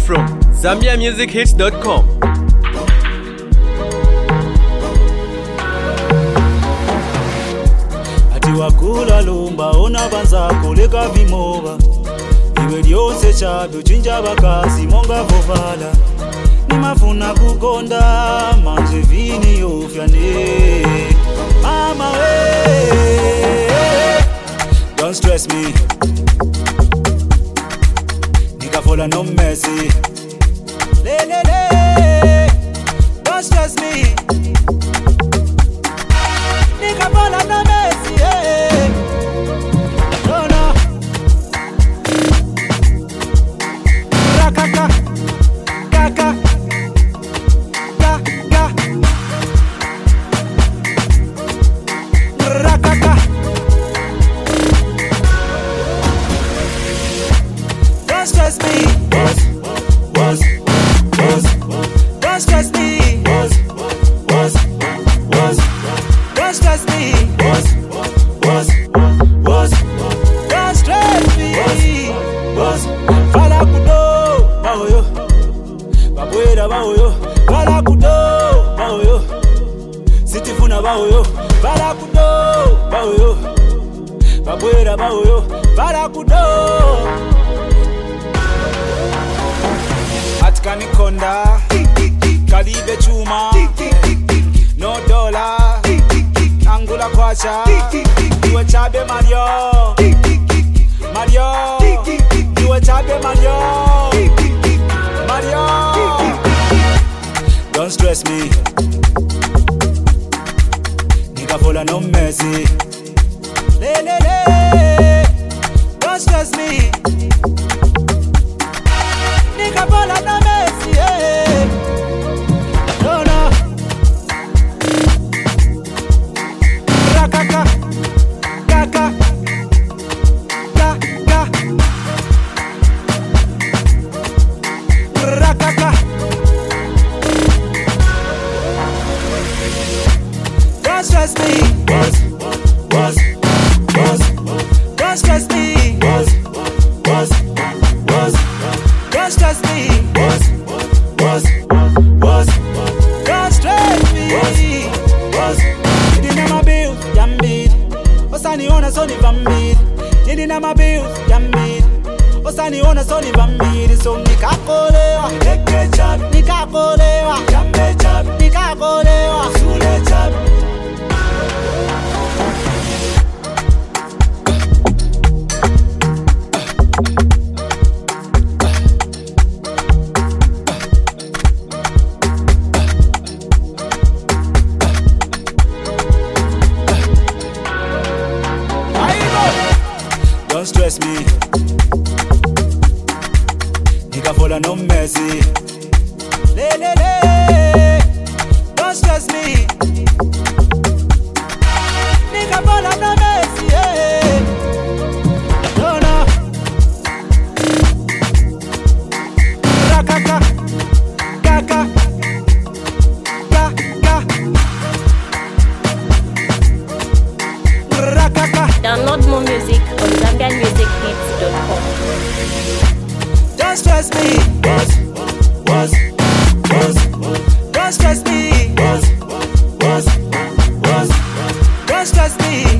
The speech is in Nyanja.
from ZambiaMusicHits.com. Wakula lumba ona banzako leka vimoba iwe lyonse chabe uchinja bakasi monga vovala nimafuna kukonda manje vini yofyane mama we don't stress me nikafola no mercy le don't stress me nikafola no mercy. Don't stress me. Don't stress me. Don't stress me. Don't stress me. Fala kudo, baoyo. Babuera baoyo. Fala kudo, baoyo. Sitifuna baoyo. Fala kudo, baoyo. Babuera baoyo. Fala kudo. Atkani konda. Kalibe chuma. No dollar. Angula kwacha. Iwe chabe Mario. Iwe chabe Mario. Don't stress me. Nikafola no mercy. Le. Don't stress me. Nikafola no mercy. No. Kaka. Don't stress me. Don't stress me. Don't stress me. Don't stress me. Nidina mabill, yambid. Osani ona soni vambid. Nidina mabill, yambid. Osani ona soni vambid. So nikakolewa, nikakolewa, nikakolewa, sule chap. Don't stress me. Nikafola no mercy. Le. Don't stress me. Nikafola no mercy. No. Kaka. Download more music on ZambiaMusicHits.com. Don't stress me. Don't stress me. Don't stress me.